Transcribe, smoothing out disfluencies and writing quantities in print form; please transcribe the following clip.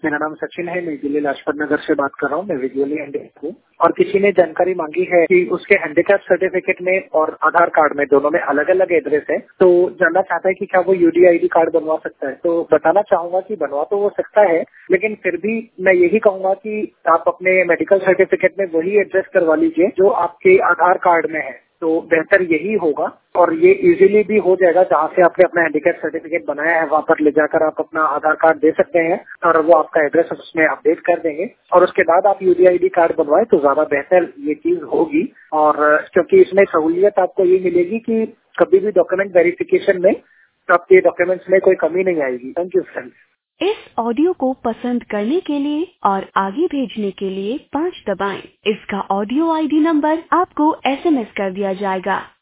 मेरा नाम सचिन है, मैं दिल्ली लाजपत नगर से बात कर रहा हूँ। मैं विजुअली हैंडिकैप हूँ और किसी ने जानकारी मांगी है कि उसके हैंडिकैप सर्टिफिकेट में और आधार कार्ड में दोनों में अलग अलग एड्रेस है, तो जानना चाहता है कि क्या वो यूडीआईडी कार्ड बनवा सकता है। तो बताना चाहूंगा कि बनवा तो वो सकता है, लेकिन फिर भी मैं यही कहूंगा कि आप अपने मेडिकल सर्टिफिकेट में वही एड्रेस करवा लीजिए जो आपके आधार कार्ड में है, तो बेहतर यही होगा। और ये इजीली भी हो जाएगा, जहाँ से आपने अपना हैंडीकैप सर्टिफिकेट बनाया है वहाँ पर ले जाकर आप अपना आधार कार्ड दे सकते हैं और वो आपका एड्रेस उसमें अपडेट कर देंगे और उसके बाद आप यूडीआईडी कार्ड बनवाएं तो ज्यादा बेहतर ये चीज होगी। और क्योंकि इसमें सहूलियत आपको ये मिलेगी कि कभी भी डॉक्यूमेंट वेरिफिकेशन में आपके डॉक्यूमेंट्स में कोई कमी नहीं आएगी। Thank you friends. इस ऑडियो को पसंद करने के लिए और आगे भेजने के लिए 5 दबाएं। इसका ऑडियो आईडी नंबर आपको एसएमएस कर दिया जाएगा।